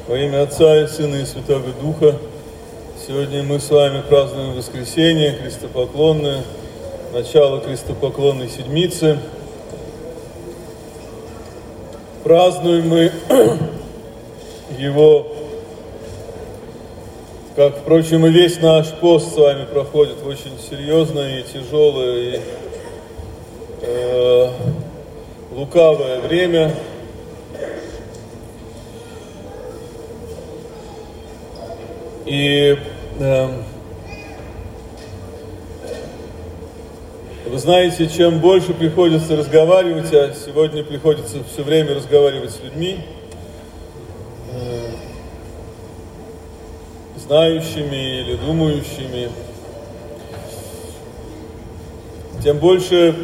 Во имя Отца и Сына и Святого Духа. Сегодня мы с вами празднуем воскресенье крестопоклонное, начало крестопоклонной седмицы. Празднуем мы его, как, впрочем, и весь наш пост с вами проходит в очень серьезное и тяжелое и лукавое время. И вы знаете, чем больше приходится разговаривать, а сегодня приходится все время разговаривать с людьми, знающими или думающими, тем больше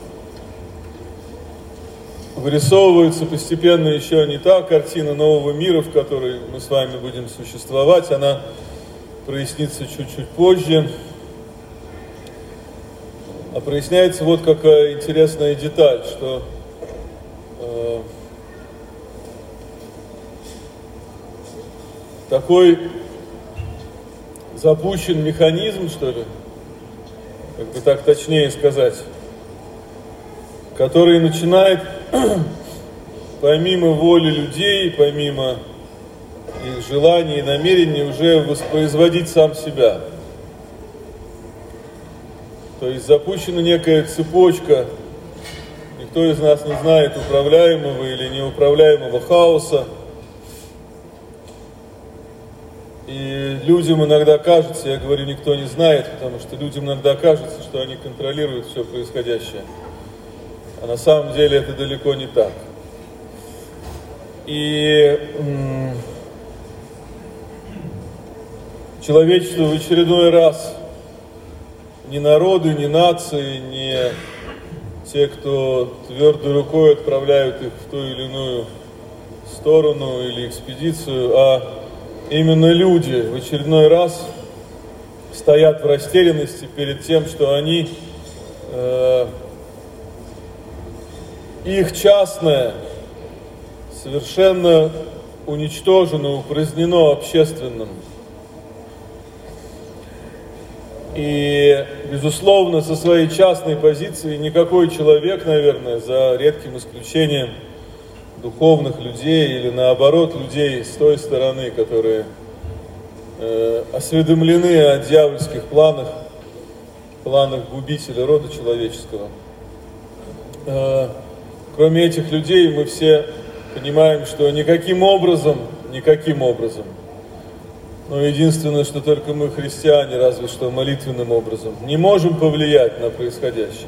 вырисовывается постепенно еще не та картина нового мира, в которой мы с вами будем существовать. Она прояснится чуть-чуть позже. А проясняется вот какая интересная деталь, что такой запущен механизм, что ли, как бы так точнее сказать, который начинает помимо воли людей, помимо их желаний и намерений уже воспроизводить сам себя. То есть запущена некая цепочка, никто из нас не знает, управляемого или неуправляемого хаоса. И людям иногда кажется, я говорю, никто не знает, потому что людям иногда кажется, что они контролируют все происходящее. А на самом деле это далеко не так. И человечество в очередной раз, ни народы, ни нации, ни те, кто твердой рукой отправляют их в ту или иную сторону или экспедицию, а именно люди в очередной раз стоят в растерянности перед тем, что они их частное совершенно уничтожено, упразднено общественным. И, безусловно, со своей частной позиции никакой человек, наверное, за редким исключением духовных людей или, наоборот, людей с той стороны, которые осведомлены о дьявольских планах губителя рода человеческого. Кроме этих людей мы все понимаем, что никаким образом, но единственное, что только мы, христиане, разве что молитвенным образом, не можем повлиять на происходящее.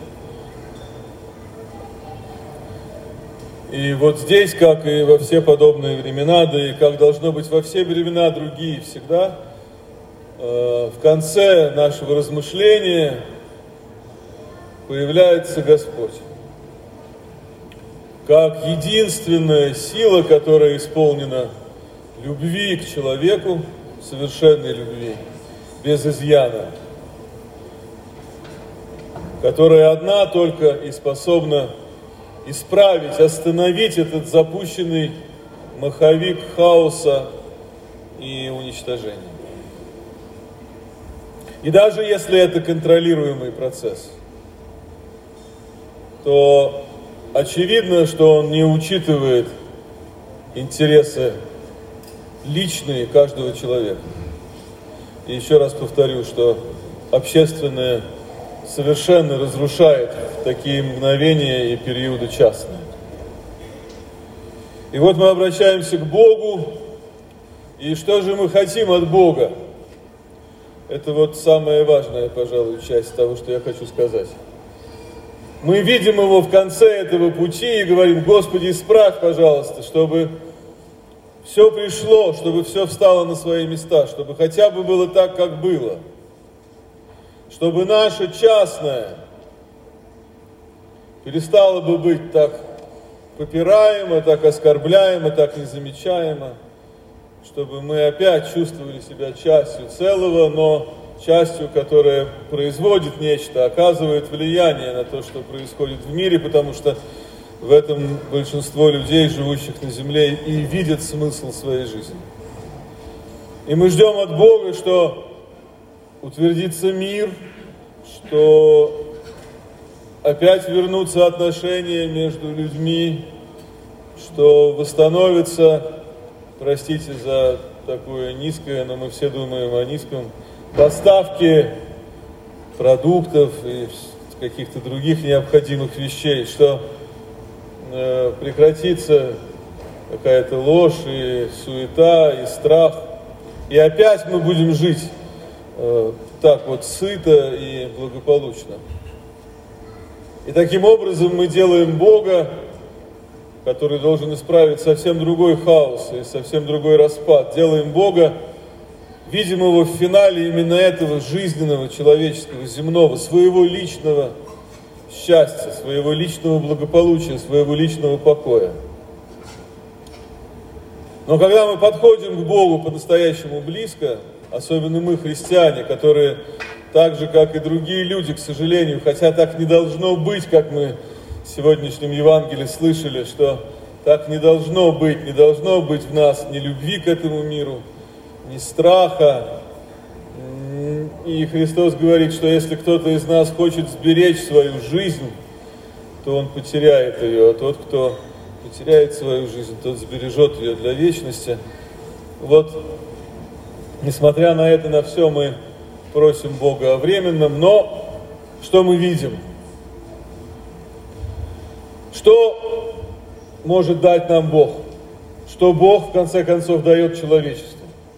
И вот здесь, как и во все подобные времена, да и как должно быть во все времена другие всегда, в конце нашего размышления появляется Господь. Как единственная сила, которая исполнена любви к человеку, совершенной любви, без изъяна, которая одна только и способна исправить, остановить этот запущенный маховик хаоса и уничтожения. И даже если это контролируемый процесс, то очевидно, что он не учитывает интересы личные каждого человека. И еще раз повторю, что общественное совершенно разрушает в такие мгновения и периоды частные. И вот мы обращаемся к Богу, и что же мы хотим от Бога? Это вот самая важная, пожалуй, часть того, что я хочу сказать. Мы видим Его в конце этого пути и говорим: Господи, исправь, пожалуйста, чтобы все пришло, чтобы все встало на свои места, чтобы хотя бы было так, как было. Чтобы наше частное перестало бы быть так попираемо, так оскорбляемо, так незамечаемо, чтобы мы опять чувствовали себя частью целого, но частью, которая производит нечто, оказывает влияние на то, что происходит в мире, потому что в этом большинство людей, живущих на земле, и видят смысл своей жизни. И мы ждем от Бога, что утвердится мир, что опять вернутся отношения между людьми, что восстановится, простите за такое низкое, но мы все думаем о низком, поставки продуктов и каких-то других необходимых вещей, что прекратится какая-то ложь и суета, и страх. И опять мы будем жить так вот сыто и благополучно. И таким образом мы делаем Бога, который должен исправить совсем другой хаос и совсем другой распад. Делаем Бога, видимого в финале именно этого жизненного, человеческого, земного, своего личного счастья, своего личного благополучия, своего личного покоя. Но когда мы подходим к Богу по-настоящему близко, особенно мы, христиане, которые так же, как и другие люди, к сожалению, хотя так не должно быть, как мы в сегодняшнем Евангелии слышали, что так не должно быть в нас ни любви к этому миру, ни страха. И Христос говорит, что если кто-то из нас хочет сберечь свою жизнь, то он потеряет ее, а тот, кто потеряет свою жизнь, тот сбережет ее для вечности. Вот, несмотря на это, на все, мы просим Бога о временном, но что мы видим? Что может дать нам Бог? Что Бог, в конце концов, дает человечеству?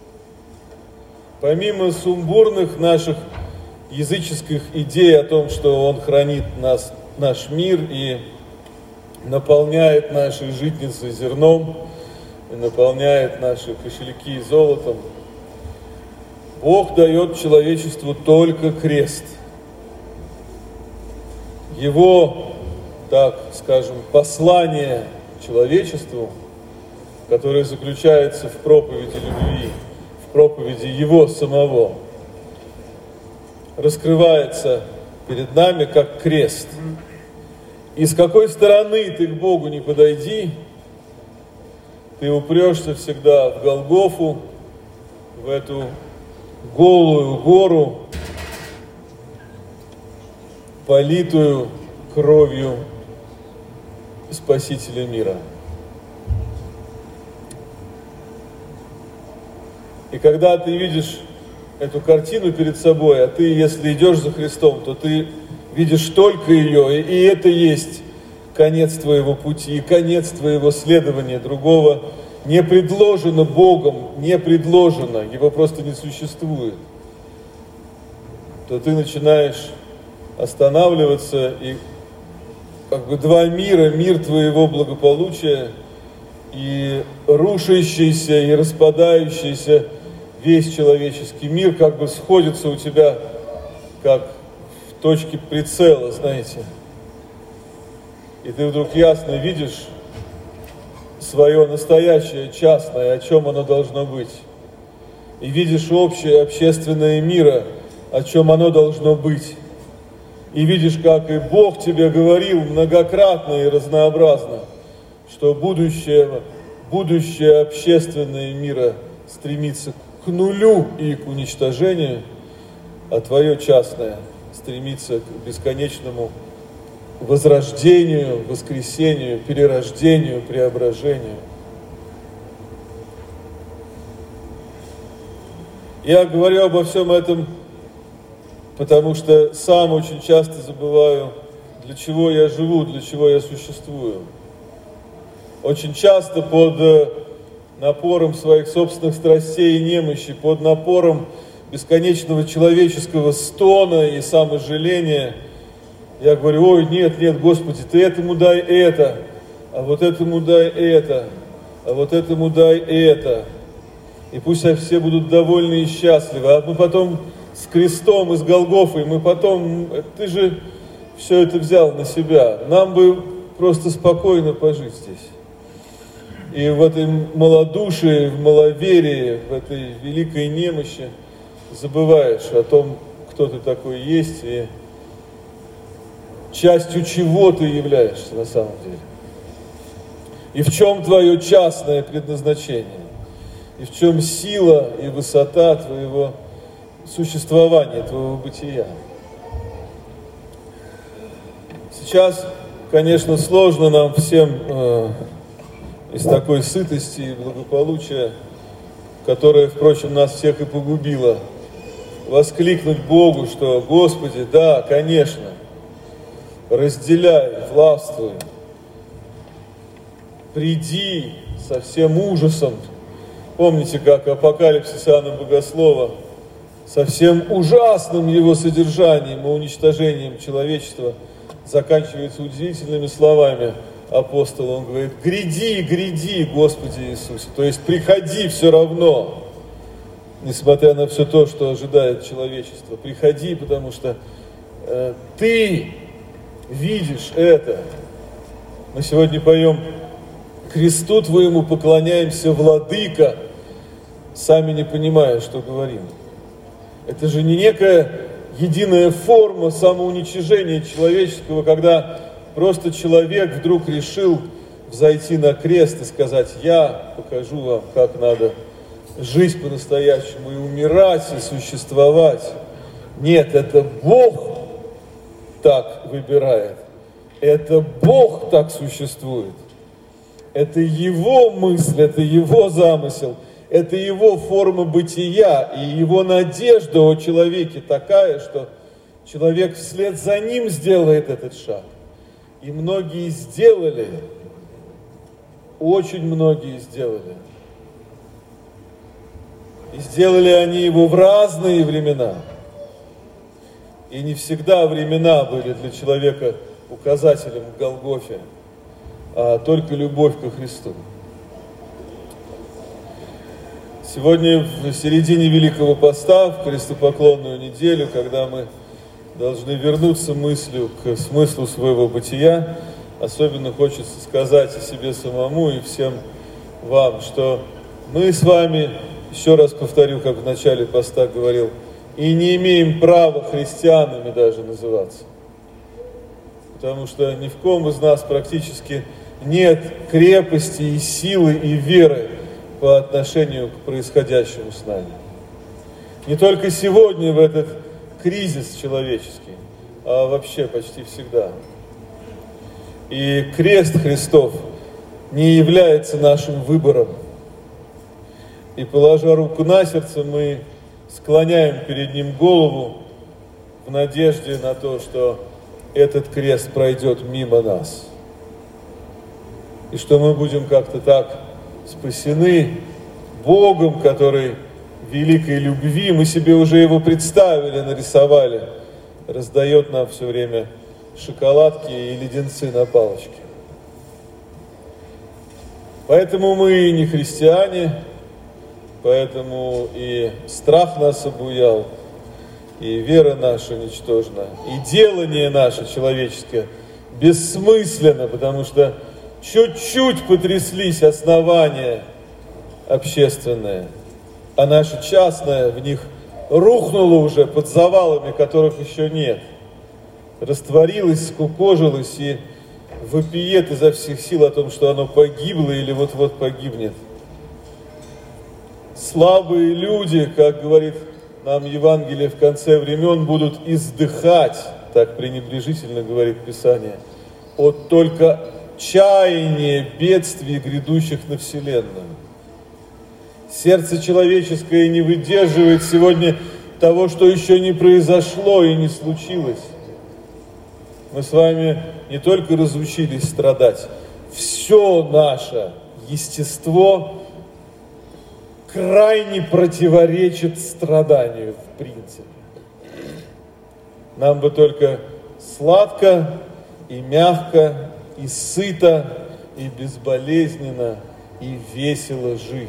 Помимо сумбурных наших языческих идей о том, что Он хранит наш мир и наполняет наши житницы зерном, и наполняет наши кошельки золотом, Бог дает человечеству только крест. Его, так скажем, послание человечеству, которое заключается в проповеди любви, в проповеди Его самого, раскрывается перед нами как крест. И с какой стороны ты к Богу не подойди, ты упрешься всегда в Голгофу, в эту голую гору, политую кровью Спасителя мира. И когда ты видишь эту картину перед собой, а ты, если идешь за Христом, то ты видишь только ее, и это есть конец твоего пути, и конец твоего следования. Другого не предложено Богом, не предложено, его просто не существует. То ты начинаешь останавливаться, и как бы два мира, мир твоего благополучия и рушащийся и распадающийся весь человеческий мир как бы сходятся у тебя как в точке прицела, знаете. И ты вдруг ясно видишь свое настоящее, частное, о чем оно должно быть. И видишь общее, общественное мира, о чем оно должно быть. И видишь, как и Бог тебе говорил многократно и разнообразно, что будущее общественное мира стремится к нулю и к уничтожению, а твое частное стремится к бесконечному возрождению, воскресению, перерождению, преображению. Я говорю обо всем этом, потому что сам очень часто забываю, для чего я живу, для чего я существую. Очень часто под напором своих собственных страстей и немощи, под напором бесконечного человеческого стона и саможаления, я говорю: ой, нет, Господи, Ты этому дай это, а вот этому дай это, а вот этому дай это. И пусть все будут довольны и счастливы. А мы потом с крестом и с Голгофой, Ты же все это взял на себя. Нам бы просто спокойно пожить здесь. И в этой малодушии, в маловерии, в этой великой немощи забываешь о том, кто ты такой есть и частью чего ты являешься на самом деле. И в чем твое частное предназначение. и в чем сила и высота твоего существования, твоего бытия. Сейчас, конечно, сложно нам всем из такой сытости и благополучия, которая, впрочем, нас всех и погубила, воскликнуть Богу, что, Господи, да, конечно, разделяй, властвуй, приди со всем ужасом. Помните, как Апокалипсис Иоанна Богослова со всем ужасным его содержанием и уничтожением человечества заканчивается удивительными словами апостола. Он говорит: гряди, гряди, Господи Иисусе. То есть приходи все равно, несмотря на все то, что ожидает человечество. Приходи, потому что ты видишь это. Мы сегодня поем: кресту Твоему поклоняемся, Владыка, сами не понимая, что говорим. Это же не некая единая форма самоуничижения человеческого, когда просто человек вдруг решил взойти на крест и сказать: я покажу вам, как надо жить по-настоящему и умирать, и существовать. Нет, это Бог так выбирает. Это Бог так существует. Это Его мысль, это Его замысел, это Его форма бытия, и Его надежда о человеке такая, что человек вслед за Ним сделает этот шаг. И многие сделали, очень многие сделали. И сделали они его в разные времена. И не всегда времена были для человека указателем к Голгофе, а только любовь ко Христу. Сегодня в середине Великого Поста, в крестопоклонную неделю, когда мы должны вернуться мыслью к смыслу своего бытия, особенно хочется сказать о себе самому и всем вам, что мы с вами, еще раз повторю, как в начале поста говорил, и не имеем права христианами даже называться. Потому что ни в ком из нас практически нет крепости и силы и веры по отношению к происходящему с нами. Не только сегодня в этот кризис человеческий, а вообще почти всегда. И крест Христов не является нашим выбором. И, положа руку на сердце, мы склоняем перед Ним голову в надежде на то, что этот крест пройдет мимо нас. И что мы будем как-то так спасены Богом, который великой любви, мы себе уже Его представили, нарисовали, раздает нам все время шоколадки и леденцы на палочке. Поэтому мы не христиане, поэтому и страх нас обуял, и вера наша ничтожна, и делание наше человеческое бессмысленно, потому что чуть-чуть потряслись основания общественные, а наше частное в них рухнуло уже под завалами, которых еще нет. Растворилось, скукожилось и вопиет изо всех сил о том, что оно погибло или вот-вот погибнет. Слабые люди, как говорит нам Евангелие в конце времен, будут издыхать, так пренебрежительно говорит Писание, от только чаяния бедствий, грядущих на вселенную. Сердце человеческое не выдерживает сегодня того, что еще не произошло и не случилось. Мы с вами не только разучились страдать, все наше естество крайне противоречит страданию в принципе. Нам бы только сладко и мягко, и сыто, и безболезненно, и весело жить.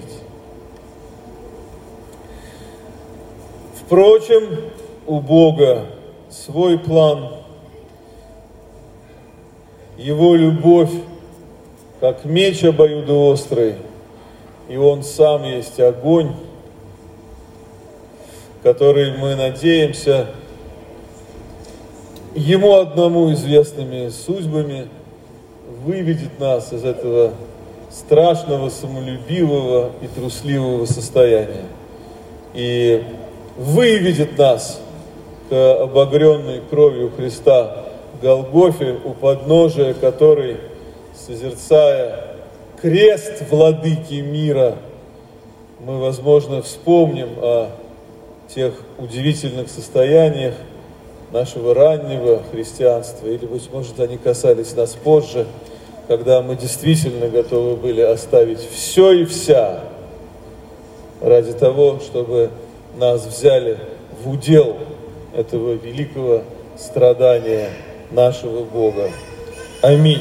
Впрочем, у Бога свой план. Его любовь, как меч обоюдоострый, и Он сам есть огонь, который, мы надеемся, Ему одному известными судьбами выведет нас из этого страшного, самолюбивого и трусливого состояния и выведет нас к обогренной кровью Христа Голгофе, у подножия которой, созерцая крест владыки мира, мы, возможно, вспомним о тех удивительных состояниях нашего раннего христианства, или, быть может, они касались нас позже, когда мы действительно готовы были оставить все и вся ради того, чтобы нас взяли в удел этого великого страдания нашего Бога. Аминь.